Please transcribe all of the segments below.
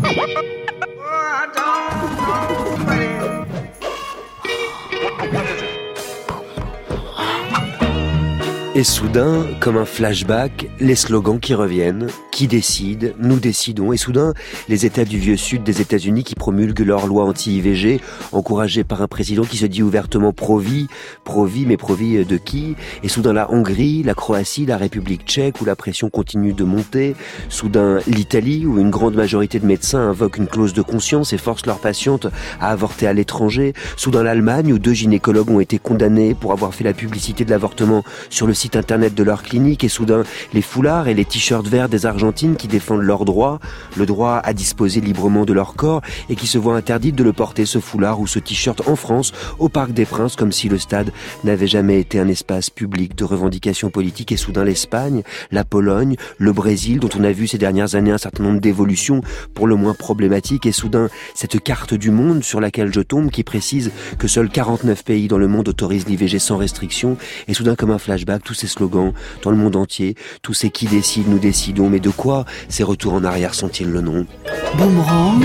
Et soudain, comme un flashback, les slogans qui reviennent. Qui décide? Nous décidons. Et soudain, les États du vieux Sud des États-Unis qui promulguent leur loi anti-IVG, encouragés par un président qui se dit ouvertement pro-vie, mais pro-vie de qui? Et soudain, la Hongrie, la Croatie, la République tchèque, où la pression continue de monter. Soudain, l'Italie, où une grande majorité de médecins invoquent une clause de conscience et forcent leurs patientes à avorter à l'étranger. Soudain, l'Allemagne, où 2 gynécologues ont été condamnés pour avoir fait la publicité de l'avortement sur le site internet de leur clinique. Et soudain, les foulards et les t-shirts verts des Argentines qui défendent leurs droits, le droit à disposer librement de leur corps, et qui se voient interdites de le porter, ce foulard ou ce t-shirt, en France, au Parc des Princes, comme si le stade n'avait jamais été un espace public de revendication politique. Et soudain, l'Espagne, la Pologne, le Brésil, dont on a vu ces dernières années un certain nombre d'évolutions pour le moins problématiques. Et soudain, cette carte du monde sur laquelle je tombe, qui précise que seuls 49 pays dans le monde autorisent l'IVG sans restriction. Et soudain, comme un flashback, tous ces slogans dans le monde entier, tous ces qui décident, nous décidons, mais de quoi ces retours en arrière sont-ils le nom? Boomerang,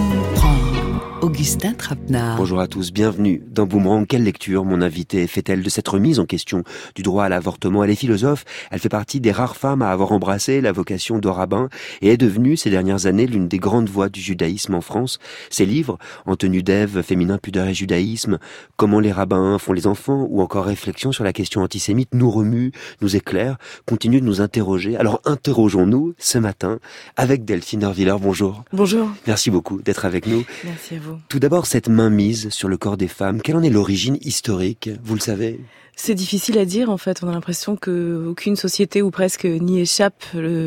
Augustin Trapenard. Bonjour à tous, bienvenue dans Boomerang. Quelle lecture mon invitée fait-elle de cette remise en question du droit à l'avortement? Elle est philosophe, elle fait partie des rares femmes à avoir embrassé la vocation de rabbin et est devenue ces dernières années l'une des grandes voix du judaïsme en France. Ses livres, En tenue d'Ève, Féminin, pudeur et judaïsme, Comment les rabbins font les enfants, ou encore Réflexion sur la question antisémite, nous remuent, nous éclairent, continuent de nous interroger. Alors interrogeons-nous ce matin avec Delphine Erviller. Bonjour. Bonjour. Merci beaucoup d'être avec nous. Merci à vous. Tout d'abord, cette mainmise sur le corps des femmes, quelle en est l'origine historique? Vous le savez? C'est difficile à dire, en fait. On a l'impression qu'aucune société, ou presque, n'y échappe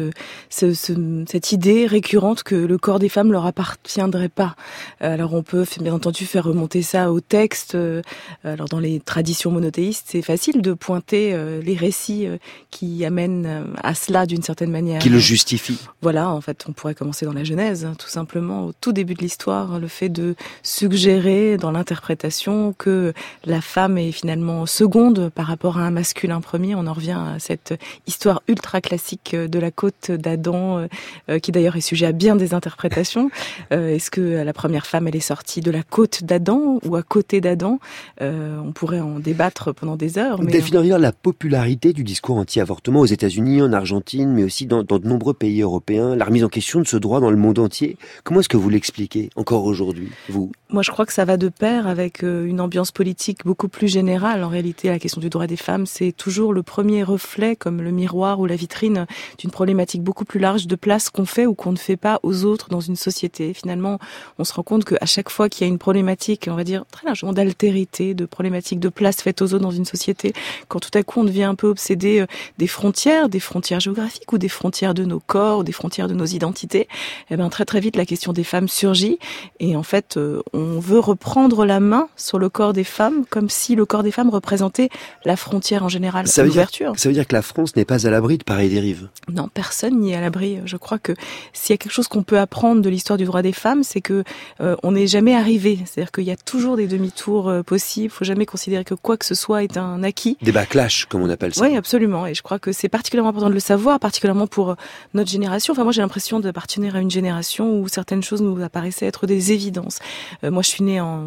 cette idée récurrente que le corps des femmes leur appartiendrait pas. Alors on peut, bien entendu, faire remonter ça au texte. Alors dans les traditions monothéistes, c'est facile de pointer les récits qui amènent à cela d'une certaine manière. Qui le justifient. Voilà, en fait, on pourrait commencer dans la Genèse, tout simplement, au tout début de l'histoire, le fait de suggérer dans l'interprétation que la femme est finalement seconde par rapport à un masculin premier. On en revient à cette histoire ultra classique de la côte d'Adam, qui d'ailleurs est sujet à bien des interprétations. Est-ce que la première femme, elle est sortie de la côte d'Adam ou à côté d'Adam? On pourrait en débattre pendant des heures. Mais définir la popularité du discours anti-avortement aux États-Unis, en Argentine, mais aussi dans de nombreux pays européens, la remise en question de ce droit dans le monde entier. Comment est-ce que vous l'expliquez encore aujourd'hui, vous? Moi, je crois que ça va de pair avec une ambiance politique beaucoup plus générale. En réalité, la question du droit des femmes, c'est toujours le premier reflet, comme le miroir ou la vitrine, d'une problématique beaucoup plus large de place qu'on fait ou qu'on ne fait pas aux autres dans une société. Finalement, on se rend compte qu'à chaque fois qu'il y a une problématique, on va dire très largement d'altérité, de problématique de place faite aux autres dans une société, quand tout à coup on devient un peu obsédé des frontières géographiques ou des frontières de nos corps ou des frontières de nos identités, eh ben très très vite la question des femmes surgit et en fait on veut reprendre la main sur le corps des femmes comme si le corps des femmes représentait la frontière en général, l'ouverture. Ça veut dire que la France n'est pas à l'abri de pareilles dérives? Non, personne n'y est à l'abri. Je crois que s'il y a quelque chose qu'on peut apprendre de l'histoire du droit des femmes, c'est que on n'est jamais arrivé. C'est-à-dire qu'il y a toujours des demi-tours possibles. Il faut jamais considérer que quoi que ce soit est un acquis. Des backlash, comme on appelle ça. Oui, absolument. Et je crois que c'est particulièrement important de le savoir, particulièrement pour notre génération. Enfin, moi, j'ai l'impression d'appartenir à une génération où certaines choses nous apparaissaient être des évidences. Moi, je suis née en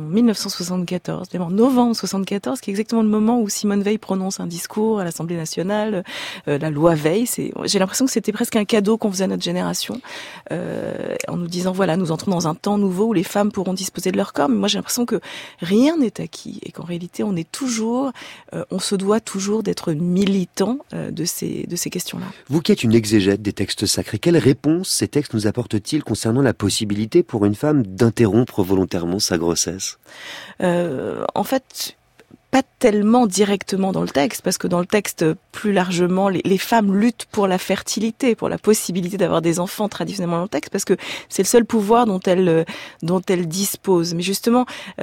1974, même en novembre 74, qui est exactement le moment où Simone Veil prononce un discours à l'Assemblée nationale, la loi Veil. J'ai l'impression que c'était presque un cadeau qu'on faisait à notre génération, en nous disant voilà, nous entrons dans un temps nouveau où les femmes pourront disposer de leur corps. Mais moi, j'ai l'impression que rien n'est acquis et qu'en réalité, on se doit toujours d'être militant de ces questions-là. Vous qui êtes une exégète des textes sacrés, quelle réponse ces textes nous apportent-ils concernant la possibilité pour une femme d'interrompre volontairement sa grossesse? En fait, pas tellement directement dans le texte, parce que dans le texte, plus largement, les femmes luttent pour la fertilité, pour la possibilité d'avoir des enfants traditionnellement dans le texte, parce que c'est le seul pouvoir dont elles disposent. Mais justement,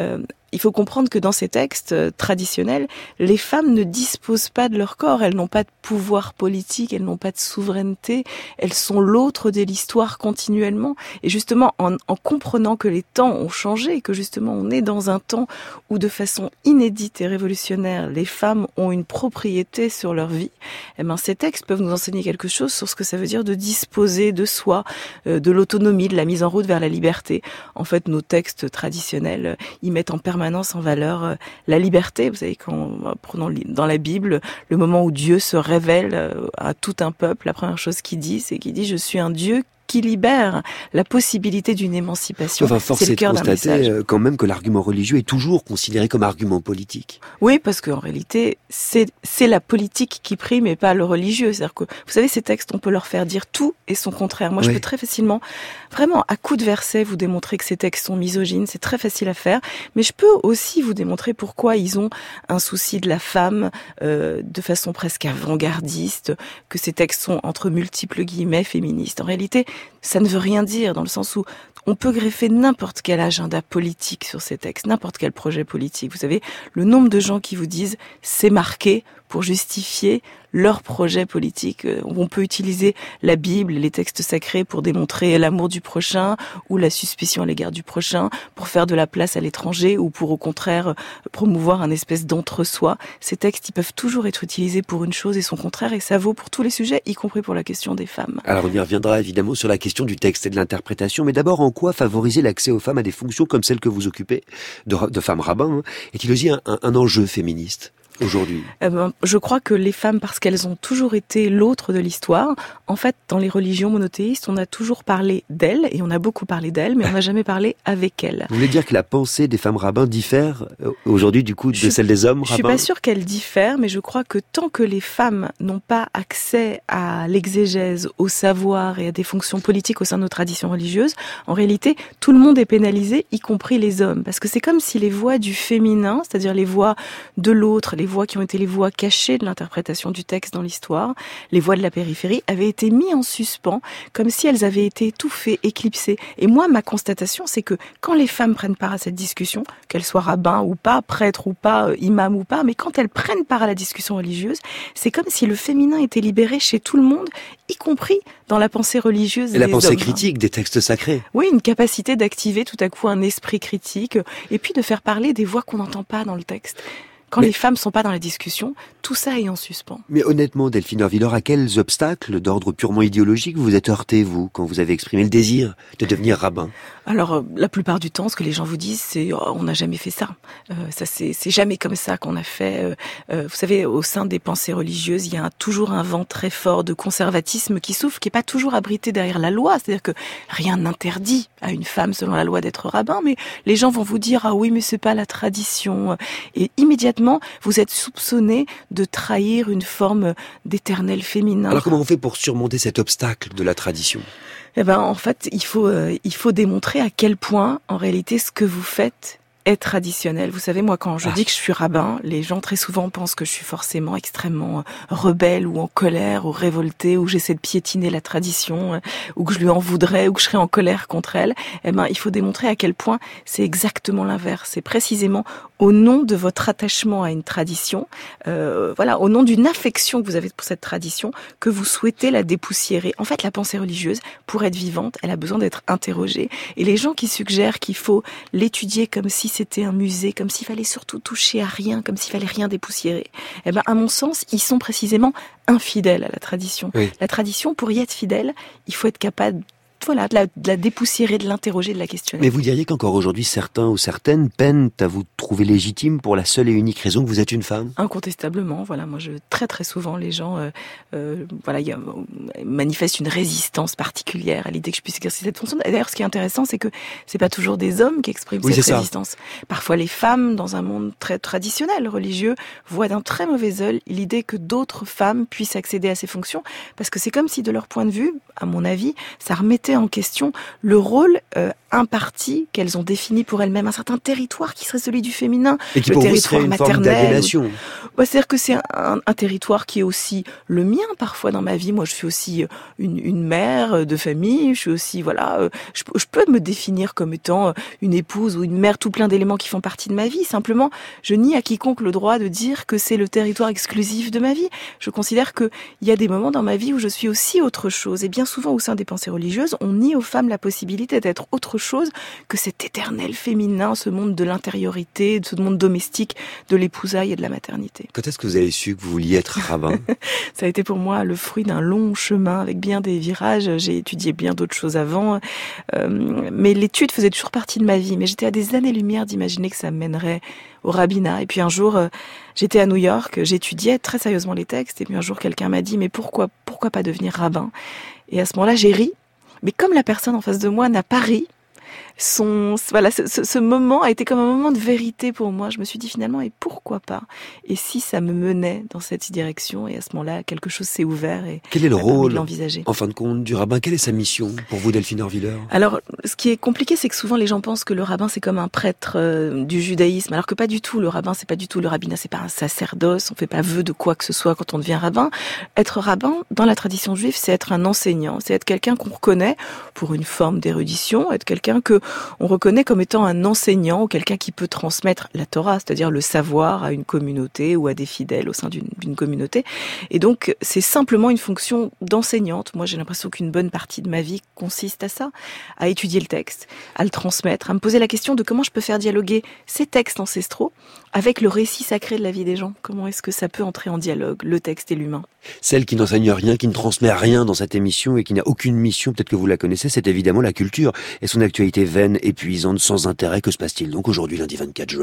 il faut comprendre que dans ces textes traditionnels, les femmes ne disposent pas de leur corps, elles n'ont pas de pouvoir politique, elles n'ont pas de souveraineté, elles sont l'autre de l'histoire continuellement. Et justement, en comprenant que les temps ont changé, que justement on est dans un temps où de façon inédite et révolutionnaire, les femmes ont une propriété sur leur vie, eh ben, ces textes peuvent nous enseigner quelque chose sur ce que ça veut dire de disposer de soi, de l'autonomie, de la mise en route vers la liberté. En fait, nos textes traditionnels, ils mettent en permanence en valeur la liberté. Vous savez, prenons dans la Bible, le moment où Dieu se révèle à tout un peuple, la première chose qu'il dit, c'est qu'il dit « Je suis un Dieu qui libère la possibilité d'une émancipation ». C'est le cœur d'un message. Quand même que l'argument religieux est toujours considéré comme argument politique. Oui, parce qu'en réalité, c'est la politique qui prime et pas le religieux. C'est-à-dire que, vous savez, ces textes, on peut leur faire dire tout et son contraire. Moi, je peux très facilement, vraiment, à coups de versets, vous démontrer que ces textes sont misogynes. C'est très facile à faire. Mais je peux aussi vous démontrer pourquoi ils ont un souci de la femme de façon presque avant-gardiste, que ces textes sont, entre multiples guillemets, féministes. En réalité, ça ne veut rien dire, dans le sens où on peut greffer n'importe quel agenda politique sur ces textes, n'importe quel projet politique. Vous savez, le nombre de gens qui vous disent « c'est marqué » pour justifier leur projet politique. On peut utiliser la Bible, les textes sacrés pour démontrer l'amour du prochain ou la suspicion à l'égard du prochain, pour faire de la place à l'étranger ou pour au contraire promouvoir un espèce d'entre-soi. Ces textes, ils peuvent toujours être utilisés pour une chose et son contraire, et ça vaut pour tous les sujets, y compris pour la question des femmes. Alors on y reviendra évidemment sur la question du texte et de l'interprétation, mais d'abord en quoi favoriser l'accès aux femmes à des fonctions comme celle que vous occupez, de femmes rabbins, est-il aussi un enjeu féministe aujourd'hui? Je crois que les femmes, parce qu'elles ont toujours été l'autre de l'histoire, en fait, dans les religions monothéistes, on a toujours parlé d'elles, et on a beaucoup parlé d'elles, mais on n'a jamais parlé avec elles. Vous voulez dire que la pensée des femmes rabbins diffère aujourd'hui, du coup, de celle des hommes rabbins? Je suis pas sûre qu'elle diffère, mais je crois que tant que les femmes n'ont pas accès à l'exégèse, au savoir et à des fonctions politiques au sein de nos traditions religieuses, en réalité, tout le monde est pénalisé, y compris les hommes. Parce que c'est comme si les voix du féminin, c'est-à-dire les voix de l'autre, les voix qui ont été les voix cachées de l'interprétation du texte dans l'histoire, les voix de la périphérie, avaient été mis en suspens, comme si elles avaient été étouffées, éclipsées. Et moi, ma constatation, c'est que quand les femmes prennent part à cette discussion, qu'elles soient rabbins ou pas, prêtres ou pas, imams ou pas, mais quand elles prennent part à la discussion religieuse, c'est comme si le féminin était libéré chez tout le monde, y compris dans la pensée religieuse des hommes. Et la pensée critique des textes sacrés. Oui, une capacité d'activer tout à coup un esprit critique, et puis de faire parler des voix qu'on n'entend pas dans le texte. Quand les femmes sont pas dans la discussion, tout ça est en suspens. Mais honnêtement, Delphine Hörwiller, à quels obstacles d'ordre purement idéologique vous êtes heurté, vous, quand vous avez exprimé le désir de devenir rabbin? Alors, la plupart du temps, ce que les gens vous disent, c'est « on n'a jamais fait ça ». Ça, c'est jamais comme ça qu'on a fait. Vous savez, au sein des pensées religieuses, il y a toujours un vent très fort de conservatisme qui souffle, qui est pas toujours abrité derrière la loi. C'est-à-dire que rien n'interdit à une femme, selon la loi, d'être rabbin, mais les gens vont vous dire « ah oui, mais c'est pas la tradition ». Et immédiatement, vous êtes soupçonné de trahir une forme d'éternel féminin. Alors comment on fait pour surmonter cet obstacle de la tradition? Eh ben, en fait, il faut démontrer à quel point, en réalité, ce que vous faites est traditionnel. Vous savez, moi, quand je dis que je suis rabbin, les gens très souvent pensent que je suis forcément extrêmement rebelle ou en colère ou révoltée, ou j'essaie de piétiner la tradition, ou que je lui en voudrais, ou que je serais en colère contre elle. Eh ben, il faut démontrer à quel point c'est exactement l'inverse. C'est précisément au nom de votre attachement à une tradition, au nom d'une affection que vous avez pour cette tradition, que vous souhaitez la dépoussiérer. En fait, la pensée religieuse, pour être vivante, elle a besoin d'être interrogée. Et les gens qui suggèrent qu'il faut l'étudier comme si c'était un musée, comme s'il fallait surtout toucher à rien, comme s'il fallait rien dépoussiérer, eh ben, à mon sens, ils sont précisément infidèles à la tradition. Oui. La tradition, pour y être fidèle, il faut être capable de la dépoussiérer, de l'interroger, de la questionner. Mais vous diriez qu'encore aujourd'hui, certains ou certaines peinent à vous trouver légitime pour la seule et unique raison que vous êtes une femme? Incontestablement, moi, très souvent, les gens, manifestent une résistance particulière à l'idée que je puisse exercer cette fonction. D'ailleurs, ce qui est intéressant, c'est que c'est pas toujours des hommes qui expriment cette résistance. Parfois, les femmes, dans un monde très traditionnel, religieux, voient d'un très mauvais œil l'idée que d'autres femmes puissent accéder à ces fonctions, parce que c'est comme si, de leur point de vue, à mon avis, ça remettait en question le rôle un parti qu'elles ont défini pour elles-mêmes, un certain territoire qui serait celui du féminin, et qui le pour vous territoire serait une forme maternel. d'aliénation. C'est-à-dire que c'est un territoire qui est aussi le mien parfois dans ma vie. Moi, je suis aussi une mère de famille. Je suis aussi, je peux me définir comme étant une épouse ou une mère, tout plein d'éléments qui font partie de ma vie. Simplement, je nie à quiconque le droit de dire que c'est le territoire exclusif de ma vie. Je considère qu'il y a des moments dans ma vie où je suis aussi autre chose. Et bien souvent, au sein des pensées religieuses, on nie aux femmes la possibilité d'être autre chose que cet éternel féminin, ce monde de l'intériorité, ce monde domestique, de l'épousaille et de la maternité. Quand est-ce que vous avez su que vous vouliez être rabbin ? Ça a été pour moi le fruit d'un long chemin avec bien des virages. J'ai étudié bien d'autres choses avant, mais l'étude faisait toujours partie de ma vie. Mais j'étais à des années-lumière d'imaginer que ça me mènerait au rabbinat. Et puis un jour, j'étais à New York, j'étudiais très sérieusement les textes. Et puis un jour, quelqu'un m'a dit « Mais pourquoi pas devenir rabbin ?» Et à ce moment-là, j'ai ri. Mais comme la personne en face de moi n'a pas ri, ce moment a été comme un moment de vérité pour moi. Je me suis dit finalement, et pourquoi pas ? Et si ça me menait dans cette direction ? Et à ce moment-là, quelque chose s'est ouvert et quel est le rôle, l'envisager. En fin de compte, du rabbin ? Quelle est sa mission pour vous, Delphine Orviller ? Alors, ce qui est compliqué, c'est que souvent les gens pensent que le rabbin c'est comme un prêtre du judaïsme, alors que pas du tout. Le rabbin, c'est pas du tout le rabbinat, c'est pas un sacerdoce. On fait pas vœu de quoi que ce soit quand on devient rabbin. Être rabbin, dans la tradition juive, c'est être un enseignant, c'est être quelqu'un qu'on reconnaît pour une forme d'érudition, être quelqu'un que on reconnaît comme étant un enseignant ou quelqu'un qui peut transmettre la Torah, c'est-à-dire le savoir à une communauté ou à des fidèles au sein d'une communauté. Et donc, c'est simplement une fonction d'enseignante. Moi, j'ai l'impression qu'une bonne partie de ma vie consiste à ça, à étudier le texte, à le transmettre, à me poser la question de comment je peux faire dialoguer ces textes ancestraux avec le récit sacré de la vie des gens. Comment est-ce que ça peut entrer en dialogue, le texte et l'humain ? Celle qui n'enseigne rien, qui ne transmet rien dans cette émission et qui n'a aucune mission, peut-être que vous la connaissez, c'est évidemment la culture et son actualité vaine, épuisante, sans intérêt. Que se passe-t-il donc aujourd'hui, lundi 24 juin ?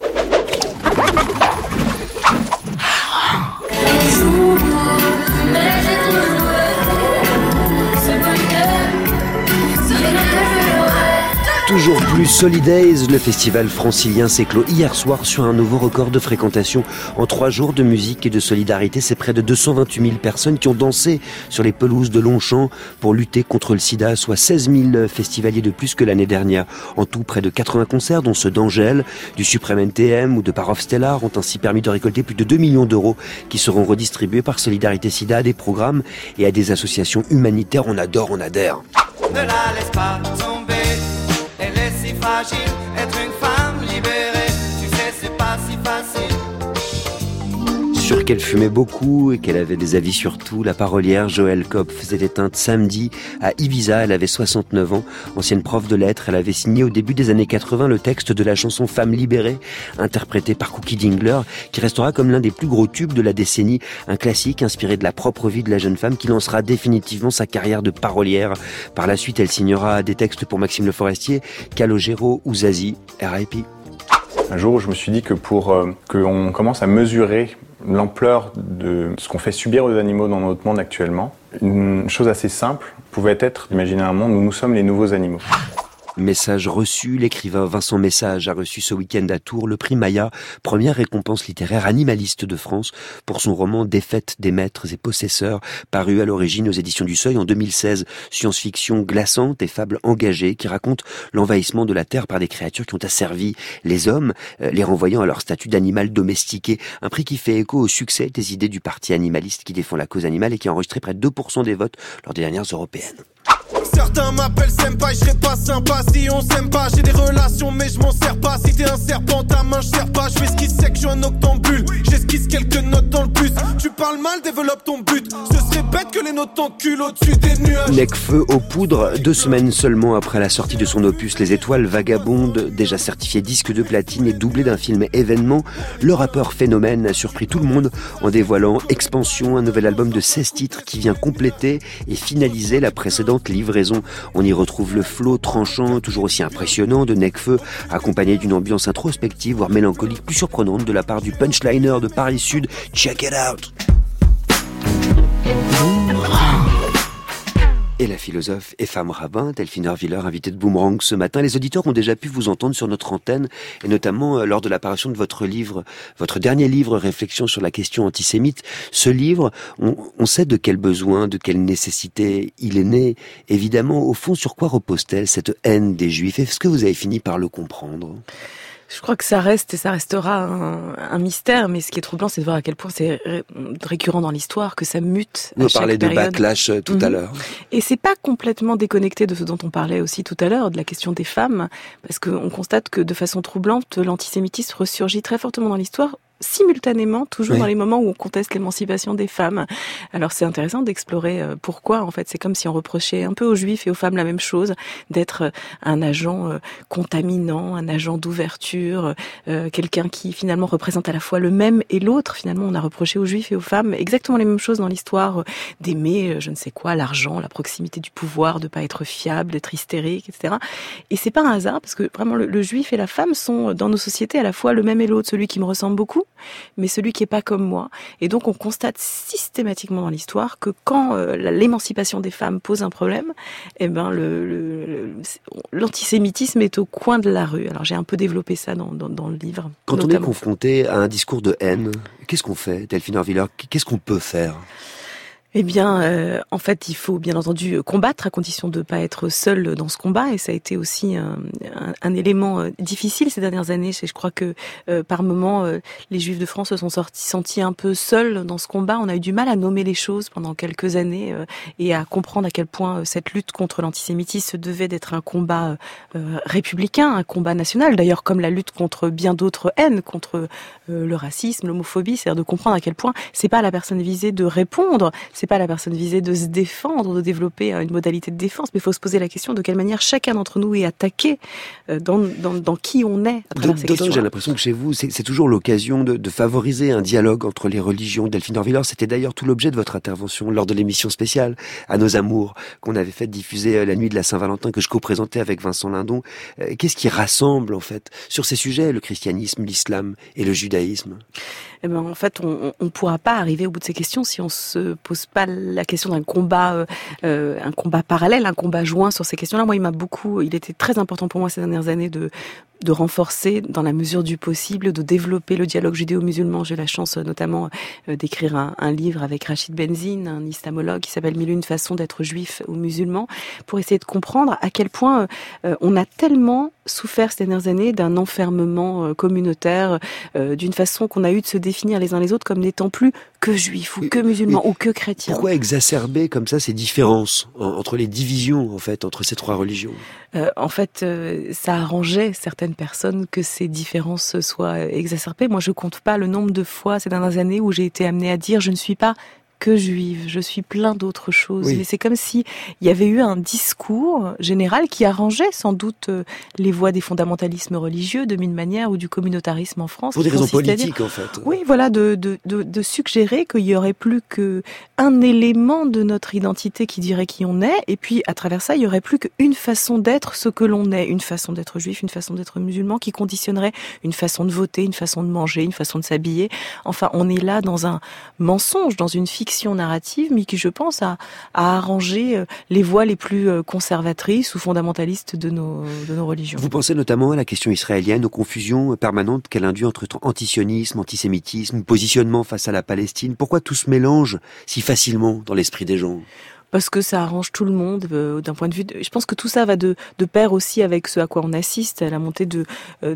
Toujours plus Solidays, le festival francilien s'est clos hier soir sur un nouveau record de fréquentation. En 3 jours de musique et de solidarité, c'est près de 228 000 personnes qui ont dansé sur les pelouses de Longchamp pour lutter contre le sida, soit 16 000 festivaliers de plus que l'année dernière. En tout, près de 80 concerts, dont ceux d'Angèle, du Suprême NTM ou de Parov Stellar, ont ainsi permis de récolter plus de 2 millions d'euros qui seront redistribués par Solidarité Sida à des programmes et à des associations humanitaires. On adore, on adhère. Ne la laisse pas tomber. Elle est si fragile, être une femme libérée, tu sais c'est pas si facile. Sûr qu'elle fumait beaucoup et qu'elle avait des avis sur tout, la parolière Joëlle Kopf s'est éteinte samedi à Ibiza. Elle avait 69 ans, ancienne prof de lettres. Elle avait signé au début des années 80 le texte de la chanson Femme libérée, interprétée par Cookie Dingler, qui restera comme l'un des plus gros tubes de la décennie, un classique inspiré de la propre vie de la jeune femme qui lancera définitivement sa carrière de parolière. Par la suite, elle signera des textes pour Maxime Le Forestier, Calogero ou Zazie, R.I.P. Un jour, je me suis dit que pour qu'on commence à mesurer l'ampleur de ce qu'on fait subir aux animaux dans notre monde actuellement, une chose assez simple pouvait être d'imaginer un monde où nous sommes les nouveaux animaux. Message reçu, l'écrivain Vincent Message a reçu ce week-end à Tours le prix Maya, première récompense littéraire animaliste de France, pour son roman Défaite des maîtres et possesseurs, paru à l'origine aux éditions du Seuil en 2016. Science-fiction glaçante et fable engagée qui raconte l'envahissement de la Terre par des créatures qui ont asservi les hommes, les renvoyant à leur statut d'animal domestiqué. Un prix qui fait écho au succès des idées du parti animaliste qui défend la cause animale et qui a enregistré près de 2% des votes lors des dernières européennes. Certains m'appellent Senpai, je serais pas sympa si on s'aime pas. J'ai des relations mais je m'en sers pas. Si t'es un serpent, ta main je sers pas. Je fais ce qui sait que je suis un octambule. J'esquisse quelques notes dans le bus. Tu parles mal, développe ton but. Ce serait bête que les notes t'enculent au-dessus des nuages. Necfeu aux poudres, 2 semaines seulement après la sortie de son opus Les Étoiles Vagabondes, déjà certifié disque de platine et doublé d'un film événement, le rappeur Phénomène a surpris tout le monde en dévoilant Expansion, un nouvel album de 16 titres qui vient compléter et finaliser la précédente livraison. On y retrouve le flow tranchant, toujours aussi impressionnant de Necfeu, accompagné d'une ambiance introspective, voire mélancolique, plus surprenante de la part du punchliner de Paris Sud. Check it out! Et la philosophe et femme rabbin, Delphine Erwiller, invitée de Boomerang ce matin. Les auditeurs ont déjà pu vous entendre sur notre antenne, et notamment lors de la parution de votre livre, votre dernier livre, Réflexions sur la question antisémite. Ce livre, on sait de quel besoin, de quelle nécessité il est né. Évidemment, au fond, sur quoi repose-t-elle cette haine des Juifs? Est-ce que vous avez fini par le comprendre? Je crois que ça reste et ça restera un mystère, mais ce qui est troublant, c'est de voir à quel point c'est récurrent dans l'histoire, que ça mute à chaque période. On parlait de backlash tout à l'heure. Et c'est pas complètement déconnecté de ce dont on parlait aussi tout à l'heure, de la question des femmes, parce qu'on constate que de façon troublante, l'antisémitisme ressurgit très fortement dans l'histoire, simultanément, toujours dans les moments où on conteste l'émancipation des femmes. Alors c'est intéressant d'explorer pourquoi, en fait. C'est comme si on reprochait un peu aux Juifs et aux femmes la même chose, d'être un agent contaminant, un agent d'ouverture, quelqu'un qui finalement représente à la fois le même et l'autre. Finalement, on a reproché aux Juifs et aux femmes exactement les mêmes choses dans l'histoire, d'aimer, je ne sais quoi, l'argent, la proximité du pouvoir, de pas être fiable, d'être hystérique, etc. Et c'est pas un hasard, parce que vraiment le Juif et la femme sont dans nos sociétés à la fois le même et l'autre, celui qui me ressemble beaucoup, mais celui qui est pas comme moi. Et donc on constate systématiquement dans l'histoire que quand l'émancipation des femmes pose un problème, eh ben l'antisémitisme est au coin de la rue. Alors j'ai un peu développé ça dans le livre. Quand on est confronté à un discours de haine, qu'est-ce qu'on fait, Delphine Erwiller? Qu'est-ce qu'on peut faire? Eh bien, en fait, il faut bien entendu combattre à condition de ne pas être seul dans ce combat. Et ça a été aussi un élément difficile ces dernières années. Je crois que par moments, les Juifs de France se sont sentis un peu seuls dans ce combat. On a eu du mal à nommer les choses pendant quelques années et à comprendre à quel point cette lutte contre l'antisémitisme devait d'être un combat républicain, un combat national. D'ailleurs, comme la lutte contre bien d'autres haines, contre le racisme, l'homophobie, c'est-à-dire de comprendre à quel point c'est pas à la personne visée de répondre, c'est pas la personne visée de se défendre, de développer une modalité de défense, mais il faut se poser la question de quelle manière chacun d'entre nous est attaqué dans qui on est à travers ces questions. J'ai l'impression que chez vous, c'est toujours l'occasion de favoriser un dialogue entre les religions. Delphine Erwiller, c'était d'ailleurs tout l'objet de votre intervention lors de l'émission spéciale À nos amours, qu'on avait fait diffuser la nuit de la Saint-Valentin, que je co-présentais avec Vincent Lindon. Qu'est-ce qui rassemble, en fait, sur ces sujets, le christianisme, l'islam et le judaïsme? Eh ben, en fait, on pourra pas arriver au bout de ces questions si on se pose pas la question d'un combat parallèle, un combat joint sur ces questions-là. Moi, il était très important pour moi ces dernières années de renforcer, dans la mesure du possible, de développer le dialogue judéo-musulman. J'ai la chance notamment d'écrire un livre avec Rachid Benzine, un islamologue, qui s'appelle 1001 façons d'être juif ou musulman, pour essayer de comprendre à quel point on a tellement souffert ces dernières années d'un enfermement communautaire, d'une façon qu'on a eu de se définir les uns les autres comme n'étant plus que juifs ou que musulmans ou que chrétiens. Pourquoi exacerber comme ça ces différences entre les divisions, en fait, entre ces trois religions? En fait, ça arrangeait certaines personnes que ces différences soient exacerbées. Moi, je compte pas le nombre de fois ces dernières années où j'ai été amenée à dire je ne suis pas que juive, je suis plein d'autres choses. Oui. Mais c'est comme si il y avait eu un discours général qui arrangeait sans doute les voix des fondamentalismes religieux de mille manières ou du communautarisme en France. Pour des raisons politiques, en fait. Oui, voilà, de suggérer qu'il y aurait plus qu'un élément de notre identité qui dirait qui on est, et puis à travers ça, il y aurait plus qu'une façon d'être ce que l'on est, une façon d'être juif, une façon d'être musulman, qui conditionnerait une façon de voter, une façon de manger, une façon de s'habiller. Enfin, on est là dans un mensonge, dans une fiction narrative, mais qui, je pense, a arrangé les voix les plus conservatrices ou fondamentalistes de nos religions. Vous pensez notamment à la question israélienne, aux confusions permanentes qu'elle induit entre antisionisme, antisémitisme, positionnement face à la Palestine. Pourquoi tout se mélange si facilement dans l'esprit des gens ? Parce que ça arrange tout le monde d'un point de vue. Je pense que tout ça va de pair aussi avec ce à quoi on assiste, à la montée de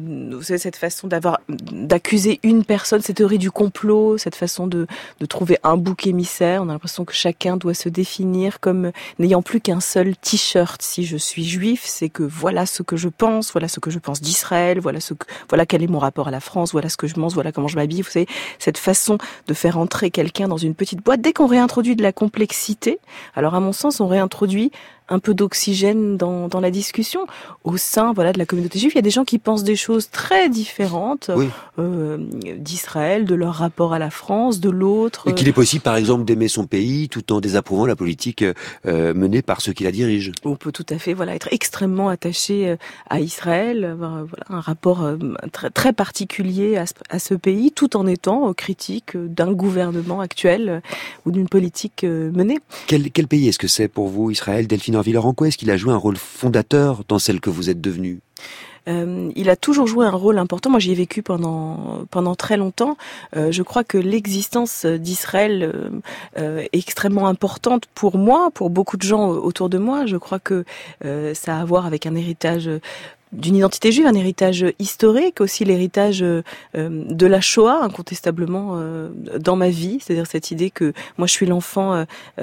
cette façon d'accuser une personne, cette théorie du complot, cette façon de trouver un bouc émissaire. On a l'impression que chacun doit se définir comme n'ayant plus qu'un seul t-shirt. Si je suis juif, c'est que voilà ce que je pense, voilà ce que je pense d'Israël, voilà quel est mon rapport à la France, voilà ce que je pense, voilà comment je m'habille. Vous savez, cette façon de faire entrer quelqu'un dans une petite boîte. Dès qu'on réintroduit de la complexité, alors à mon sens, on réintroduit un peu d'oxygène dans la discussion. Au sein, voilà, de la communauté juive, il y a des gens qui pensent des choses très différentes d'Israël, de leur rapport à la France, de l'autre. Et qu'il est possible, par exemple, d'aimer son pays tout en désapprouvant la politique menée par ceux qui la dirigent. On peut tout à fait, être extrêmement attaché à Israël, avoir un rapport très, très particulier à ce pays, tout en étant critique d'un gouvernement actuel ou d'une politique menée. Quel pays est-ce que c'est pour vous, Israël? Delphine Orviller, en quoi est-ce qu'il a joué un rôle fondateur dans celle que vous êtes devenue? Il a toujours joué un rôle important. Moi, j'y ai vécu pendant très longtemps. Je crois que l'existence d'Israël est extrêmement importante pour moi, pour beaucoup de gens autour de moi. Je crois que ça a à voir avec un héritage d'une identité juive, un héritage historique, aussi l'héritage de la Shoah, incontestablement dans ma vie. C'est-à-dire cette idée que moi je suis l'enfant,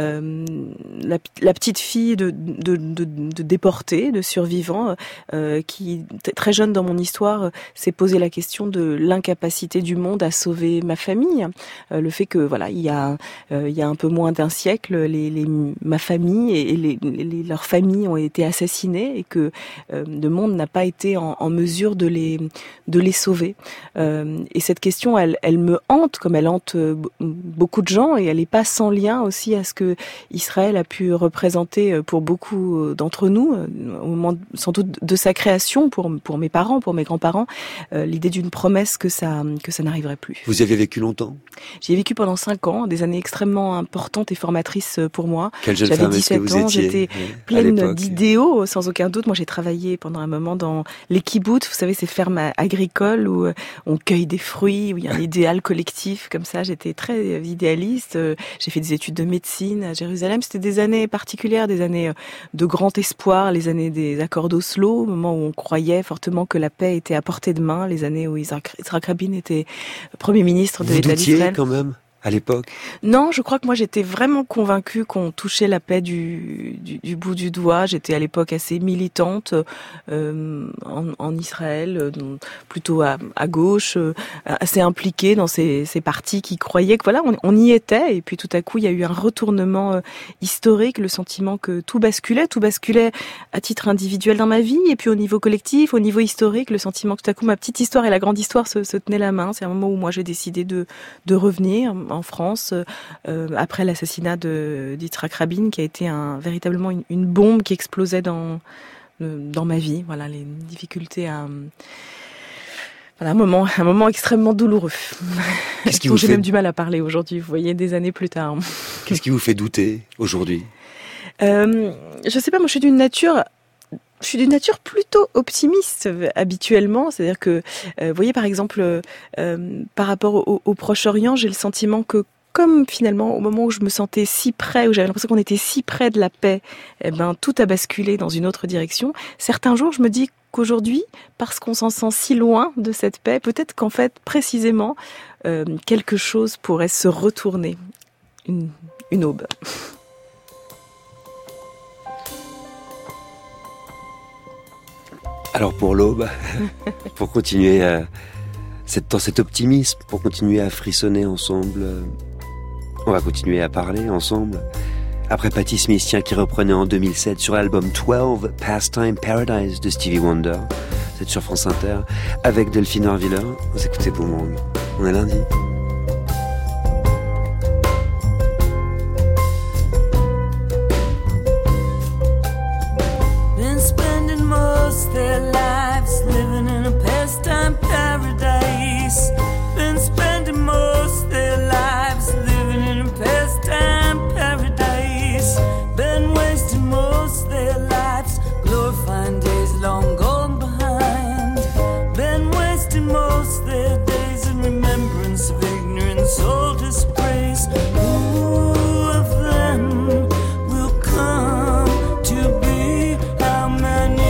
la petite fille de déportés, de survivants, qui très jeune dans mon histoire s'est posé la question de l'incapacité du monde à sauver ma famille. Le fait que il y a un peu moins d'un siècle, ma famille et leurs familles ont été assassinées et que le monde n'a pas été en mesure de les sauver. Et cette question, elle me hante, comme elle hante beaucoup de gens, et elle n'est pas sans lien aussi à ce que Israël a pu représenter pour beaucoup d'entre nous, au moment sans doute de sa création, pour mes parents, pour mes grands-parents, l'idée d'une promesse que ça n'arriverait plus. Vous y avez vécu longtemps? J'y ai vécu pendant 5 ans, des années extrêmement importantes et formatrices pour moi. Quelle jeune femme est-ce que vous étiez? J'étais pleine d'idéaux, sans aucun doute. Moi, j'ai travaillé pendant un moment dans les kibboutz, vous savez, ces fermes agricoles où on cueille des fruits, où il y a un idéal collectif, comme ça. J'étais très idéaliste. J'ai fait des études de médecine à Jérusalem. C'était des années particulières, des années de grand espoir, les années des accords d'Oslo, au moment où on croyait fortement que la paix était à portée de main, les années où Yitzhak Rabin était Premier ministre de l'État d'Israël. Vous doutiez quand même à l'époque? Non, je crois que moi j'étais vraiment convaincue qu'on touchait la paix du bout du doigt. J'étais à l'époque assez militante en Israël, plutôt à gauche, assez impliquée dans ces partis qui croyaient que on y était. Et puis tout à coup, il y a eu un retournement historique, le sentiment que tout basculait à titre individuel dans ma vie, et puis au niveau collectif, au niveau historique, le sentiment que tout à coup ma petite histoire et la grande histoire se tenaient la main. C'est un moment où moi j'ai décidé de revenir en France, après l'assassinat d'Yitzhak Rabin, qui a été véritablement une bombe qui explosait dans ma vie. Voilà, les difficultés à... Voilà, un moment extrêmement douloureux. Qu'est-ce qui dont vous j'ai fait... même du mal à parler aujourd'hui, vous voyez, des années plus tard. Qu'est-ce qui vous fait douter aujourd'hui? Je sais pas, moi je suis d'une nature plutôt optimiste habituellement, c'est-à-dire que, vous voyez par exemple, par rapport au Proche-Orient, j'ai le sentiment que comme finalement au moment où je me sentais si près, où j'avais l'impression qu'on était si près de la paix, tout a basculé dans une autre direction. Certains jours, je me dis qu'aujourd'hui, parce qu'on s'en sent si loin de cette paix, peut-être qu'en fait, précisément, quelque chose pourrait se retourner, une aube. Alors pour l'aube, pour continuer dans cet optimisme, pour continuer à frissonner ensemble, on va continuer à parler ensemble. Après Patti Smith, qui reprenait en 2007 sur l'album 12, Pastime Paradise de Stevie Wonder, c'est sur France Inter, avec Delphine Orviller. Vous écoutez Boomerang, on est lundi. Their lives living in a pastime paradise. Been spending most their lives living in a pastime paradise. Been wasting most their lives glorifying days long gone behind. Been wasting most their days in remembrance of ignorance, all dispraise. Who of them will come to be? How many?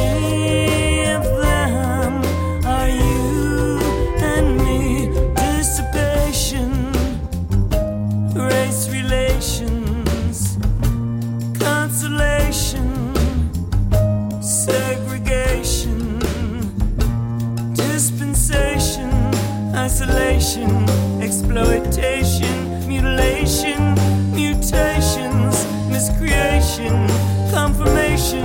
Isolation, exploitation, mutilation, mutations, miscreation, confirmation.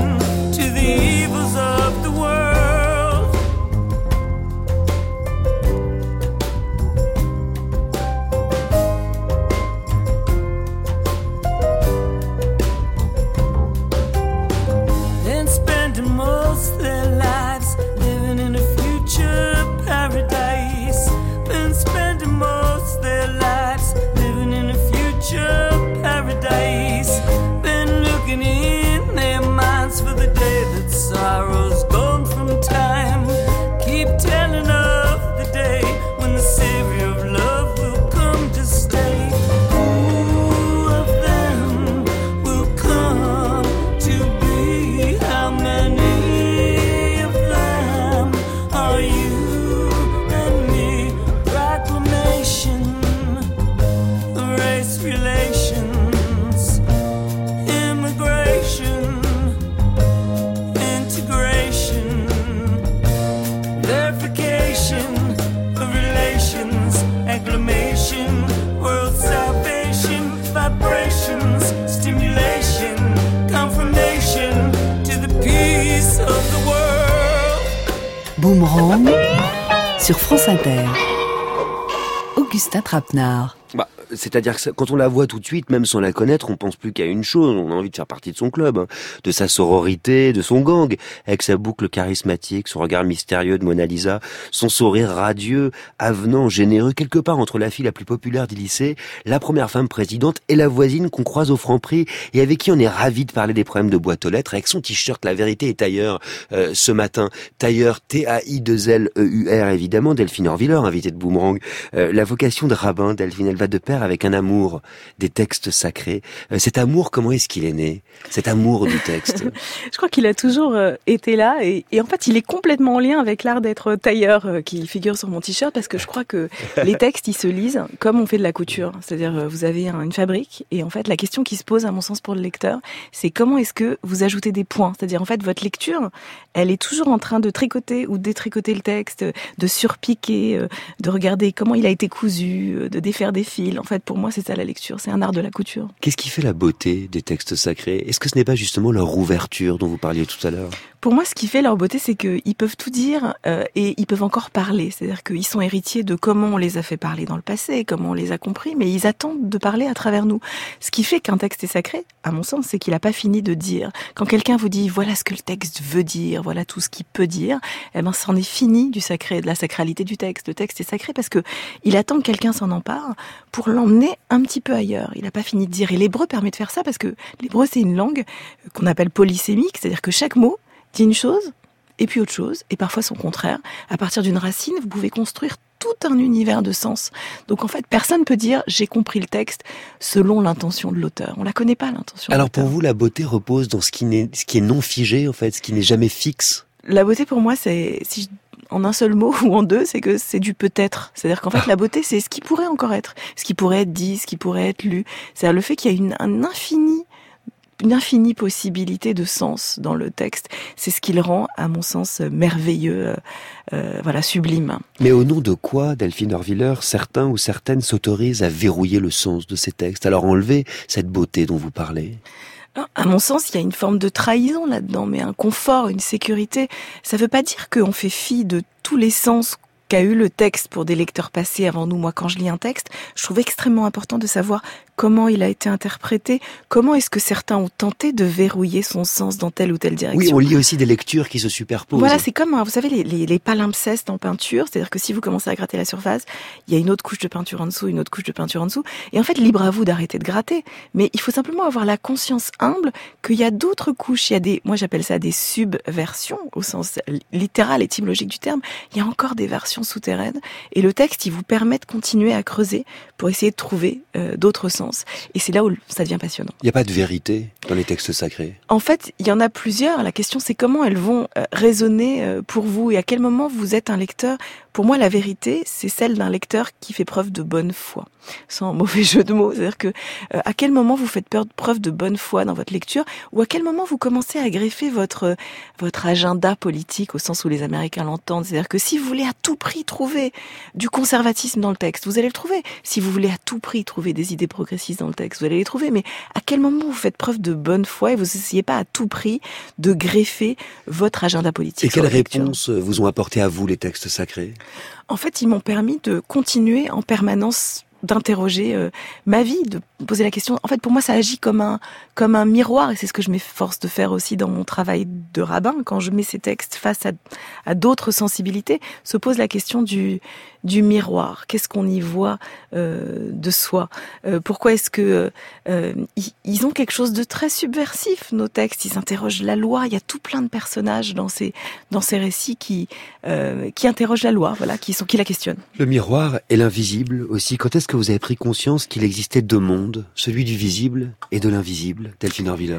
Boomerang sur France Inter. Augustin Trapenard. C'est-à-dire que quand on la voit tout de suite, même sans la connaître, on pense plus qu'à une chose, on a envie de faire partie de son club, de sa sororité, de son gang, avec sa boucle charismatique, son regard mystérieux de Mona Lisa, son sourire radieux, avenant, généreux, quelque part entre la fille la plus populaire du lycée, la première femme présidente et la voisine qu'on croise au Franprix et avec qui on est ravi de parler des problèmes de boîte aux lettres, avec son t-shirt La Vérité est ailleurs ce matin. Tailleur, T-A-I-2-L-E-U-R, évidemment, Delphine Orviller, invitée de Boomerang. La vocation de rabbin, Delphine, elle va de pair avec un amour des textes sacrés. Cet amour, comment est-ce qu'il est né ? Cet amour du texte. Je crois qu'il a toujours été là et en fait il est complètement en lien avec l'art d'être tailleur qui figure sur mon t-shirt, parce que je crois que les textes ils se lisent comme on fait de la couture. C'est-à-dire vous avez une fabrique et en fait la question qui se pose à mon sens pour le lecteur, c'est comment est-ce que vous ajoutez des points ? C'est-à-dire en fait votre lecture, elle est toujours en train de tricoter ou détricoter le texte, de surpiquer, de regarder comment il a été cousu, de défaire des fils. En fait, pour moi, c'est ça la lecture, c'est un art de la couture. Qu'est-ce qui fait la beauté des textes sacrés ? Est-ce que ce n'est pas justement leur ouverture dont vous parliez tout à l'heure ? Pour moi, ce qui fait leur beauté, c'est qu'ils peuvent tout dire et ils peuvent encore parler. C'est-à-dire qu'ils sont héritiers de comment on les a fait parler dans le passé, comment on les a compris, mais ils attendent de parler à travers nous. Ce qui fait qu'un texte est sacré, à mon sens, c'est qu'il n'a pas fini de dire. Quand quelqu'un vous dit « voilà ce que le texte veut dire, voilà tout ce qu'il peut dire », eh ben, c'en est fini du sacré, de la sacralité du texte. Le texte est sacré parce que il attend que quelqu'un s'en empare pour l'emmener un petit peu ailleurs. Il n'a pas fini de dire. Et l'hébreu permet de faire ça parce que l'hébreu, c'est une langue qu'on appelle polysémique, c'est-à-dire que chaque mot dit une chose, et puis autre chose, et parfois son contraire. À partir d'une racine, vous pouvez construire tout un univers de sens. Donc en fait, personne peut dire « j'ai compris le texte » selon l'intention de l'auteur. On la connaît pas, l'intention de Alors l'auteur. pour vous, la beauté repose dans ce qui est non figé, en fait, ce qui n'est jamais fixe. La beauté pour moi, c'est, en un seul mot ou en deux, c'est que c'est du peut-être. C'est-à-dire qu'en fait, la beauté, c'est ce qui pourrait encore être, ce qui pourrait être dit, ce qui pourrait être lu. C'est-à-dire le fait qu'il y a une infinie possibilité de sens dans le texte. C'est ce qui le rend, à mon sens, merveilleux, sublime. Mais au nom de quoi, Delphine Orviller, certains ou certaines s'autorisent à verrouiller le sens de ces textes, alors enlever cette beauté dont vous parlez ? À mon sens, il y a une forme de trahison là-dedans, mais un confort, une sécurité. Ça veut pas dire qu'on fait fi de tous les sens qu'a eu le texte pour des lecteurs passés avant nous. Moi, quand je lis un texte, je trouve extrêmement important de savoir comment il a été interprété, comment est-ce que certains ont tenté de verrouiller son sens dans telle ou telle direction. Oui, on lit aussi des lectures qui se superposent. Voilà, c'est comme, vous savez, les palimpsestes en peinture, c'est-à-dire que si vous commencez à gratter la surface, il y a une autre couche de peinture en dessous, une autre couche de peinture en dessous, et en fait, libre à vous d'arrêter de gratter. Mais il faut simplement avoir la conscience humble qu'il y a d'autres couches, il y a moi j'appelle ça des subversions, au sens littéral, étymologique du terme, il y a encore des versions souterraines, et le texte, il vous permet de continuer à creuser pour essayer de trouver d'autres sens. Et c'est là où ça devient passionnant. Il n'y a pas de vérité dans les textes sacrés. En fait, il y en a plusieurs. La question, c'est comment elles vont résonner pour vous et à quel moment vous êtes un lecteur. Pour moi, la vérité, c'est celle d'un lecteur qui fait preuve de bonne foi, sans mauvais jeu de mots. C'est-à-dire que à quel moment vous faites preuve de bonne foi dans votre lecture, ou à quel moment vous commencez à greffer votre agenda politique au sens où les Américains l'entendent. C'est-à-dire que si vous voulez à tout prix trouver du conservatisme dans le texte, vous allez le trouver. Si vous voulez à tout prix trouver des idées progressistes dans le texte, vous allez les trouver. Mais à quel moment vous faites preuve de bonne foi et vous n'essayez pas à tout prix de greffer votre agenda politique? Et quelles réponses vous ont apporté à vous les textes sacrés? En fait, ils m'ont permis de continuer en permanence d'interroger ma vie, de poser la question. En fait, pour moi, ça agit comme un miroir, et c'est ce que je m'efforce de faire aussi dans mon travail de rabbin. Quand je mets ces textes face à d'autres sensibilités, se pose la question du miroir. Qu'est-ce qu'on y voit de soi? Pourquoi est-ce que ils ont quelque chose de très subversif, nos textes? Ils interrogent la loi. Il y a tout plein de personnages dans ces récits qui interrogent la loi, voilà, qui la questionnent. Le miroir et l'invisible aussi. Quand est-ce que vous avez pris conscience qu'il existait deux mondes, celui du visible et de l'invisible, Delphine Orviller?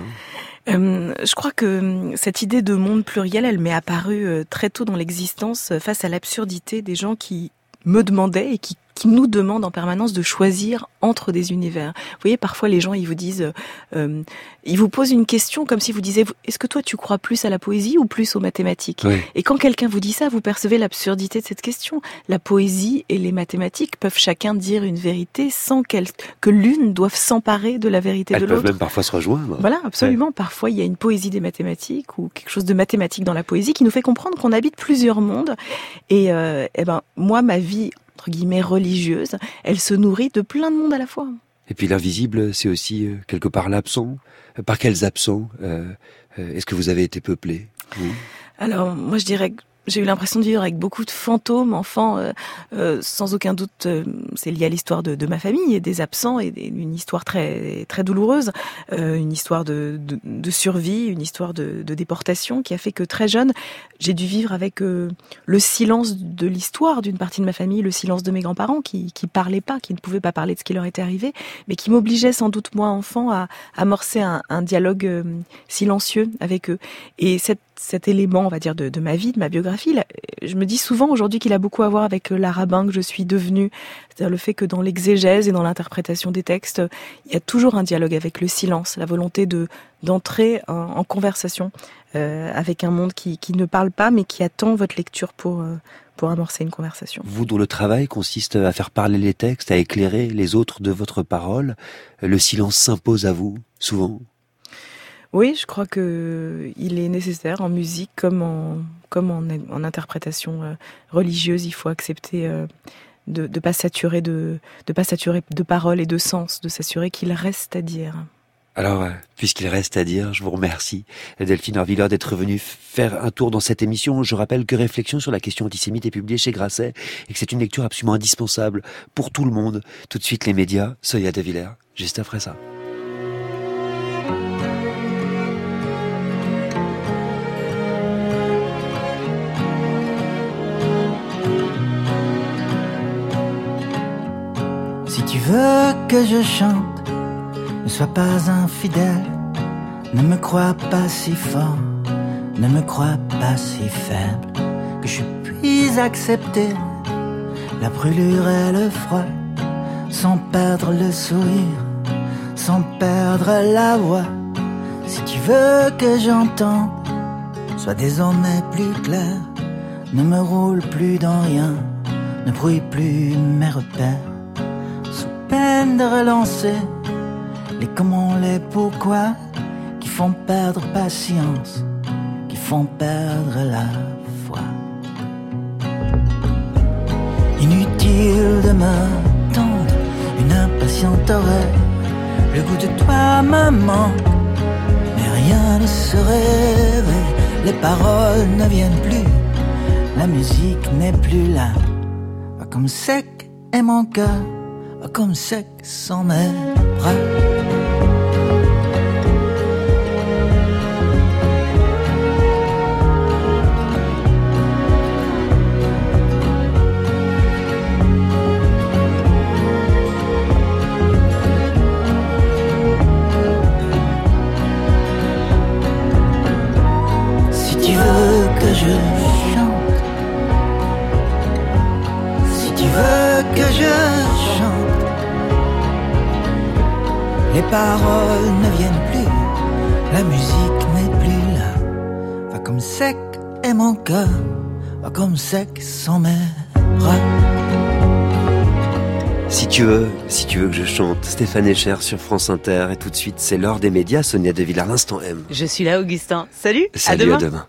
Je crois que cette idée de monde pluriel, elle m'est apparue très tôt dans l'existence face à l'absurdité des gens qui me demandaient et qui qui nous demande en permanence de choisir entre des univers. Vous voyez, parfois les gens, ils vous disent, ils vous posent une question comme si vous disiez, est-ce que toi tu crois plus à la poésie ou plus aux mathématiques? Oui. Et quand quelqu'un vous dit ça, vous percevez l'absurdité de cette question. La poésie et les mathématiques peuvent chacun dire une vérité sans que l'une doive s'emparer de la vérité de Elles l'autre. peuvent même parfois se rejoindre. Voilà, absolument. Parfois, il y a une poésie des mathématiques ou quelque chose de mathématique dans la poésie qui nous fait comprendre qu'on habite plusieurs mondes. Et moi, ma vie, entre guillemets, religieuse, elle se nourrit de plein de mondes à la fois. Et puis l'invisible, c'est aussi quelque part l'absent. Par quels absents est-ce que vous avez été peuplé? Alors, moi, je dirais que j'ai eu l'impression de vivre avec beaucoup de fantômes, enfants, sans aucun doute, c'est lié à l'histoire de ma famille et des absents et une histoire très très douloureuse, une histoire de survie, une histoire de déportation qui a fait que très jeune, j'ai dû vivre avec le silence de l'histoire d'une partie de ma famille, le silence de mes grands-parents qui parlaient pas, qui ne pouvaient pas parler de ce qui leur était arrivé, mais qui m'obligeait sans doute moi enfant à amorcer un dialogue silencieux avec eux. Et cet élément, on va dire, de ma vie, de ma biographie, je me dis souvent aujourd'hui qu'il a beaucoup à voir avec la rabbin que je suis devenue. C'est-à-dire le fait que dans l'exégèse et dans l'interprétation des textes, il y a toujours un dialogue avec le silence, la volonté d'entrer en conversation avec un monde qui ne parle pas, mais qui attend votre lecture pour amorcer une conversation. Vous, dont le travail consiste à faire parler les textes, à éclairer les autres de votre parole, le silence s'impose à vous, souvent? Oui, je crois que il est nécessaire en musique comme en interprétation religieuse. Il faut accepter de pas saturer de paroles et de sens, de s'assurer qu'il reste à dire. Alors, puisqu'il reste à dire, je vous remercie, Delphine Orvilleur, d'être venue faire un tour dans cette émission. Je rappelle que Réflexion sur la question antisémite est publiée chez Grasset et que c'est une lecture absolument indispensable pour tout le monde. Tout de suite, les médias, Sonia De Villers, juste après ça. Si tu veux que je chante, ne sois pas infidèle, ne me crois pas si fort, ne me crois pas si faible, que je puisse accepter la brûlure et le froid, sans perdre le sourire, sans perdre la voix. Si tu veux que j'entende, sois désormais plus clair, ne me roule plus dans rien, ne brouille plus mes repères. Peine de relancer les comment, les pourquoi qui font perdre patience, qui font perdre la foi. Inutile de m'attendre, une impatiente oreille, le goût de toi me manque, mais rien ne se réveille, les paroles ne viennent plus, la musique n'est plus là, comme sec est mon cœur, comme sec sans mes bras. Si tu veux que je chante, si tu veux que je chante, les paroles ne viennent plus, la musique n'est plus là. Va comme sec est mon cœur, va comme sec sont mes bras. Si tu veux que je chante, Stéphane Echer sur France Inter. Et tout de suite, c'est l'heure des médias, Sonia De Villers, l'instant M. Je suis là, Augustin. Salut, Salut, à demain.